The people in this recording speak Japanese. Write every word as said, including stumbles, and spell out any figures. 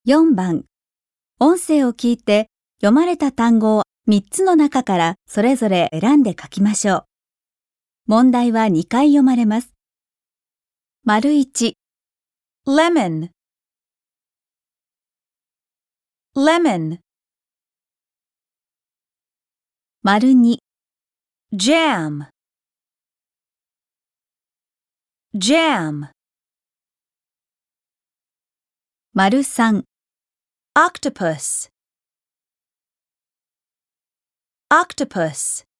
よんばん、音声を聞いて読まれた単語をみっつの中からそれぞれ選んで書きましょう。問題はにかい読まれます。丸いち、 lemon, lemon, 丸に、 jam, jam, 丸さん、 octopus, octopus.